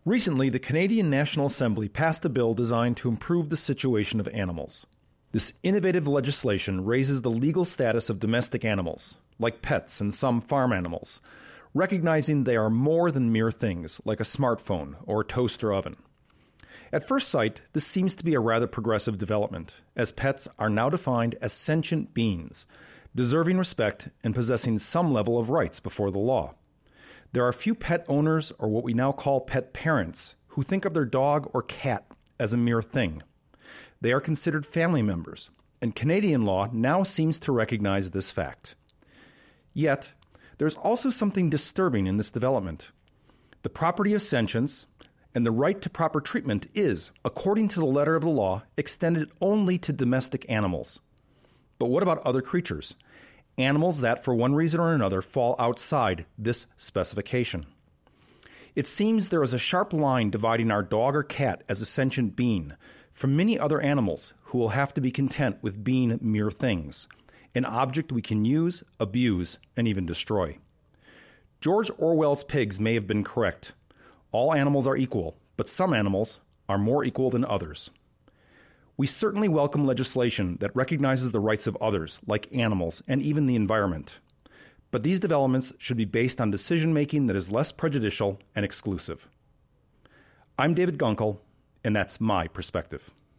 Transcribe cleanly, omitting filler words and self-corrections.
Recently, the Canadian National Assembly passed a bill designed to improve the situation of animals. This innovative legislation raises the legal status of domestic animals, like pets and some farm animals, recognizing they are more than mere things like a smartphone or a toaster oven. At first sight, this seems to be a rather progressive development, as pets are now defined as sentient beings, deserving respect and possessing some level of rights before the law. There are few pet owners, or what we now call pet parents, who think of their dog or cat as a mere thing. They are considered family members, and Canadian law now seems to recognize this fact. Yet, there's also something disturbing in this development. The property of sentience and the right to proper treatment is, according to the letter of the law, extended only to domestic animals. But what about other creatures? Animals that, for one reason or another, fall outside this specification. It seems there is a sharp line dividing our dog or cat as a sentient being from many other animals who will have to be content with being mere things, an object we can use, abuse, and even destroy. George Orwell's pigs may have been correct. All animals are equal, but some animals are more equal than others. We certainly welcome legislation that recognizes the rights of others, like animals and even the environment. But these developments should be based on decision-making that is less prejudicial and exclusive. I'm David Gunkel, and that's my perspective.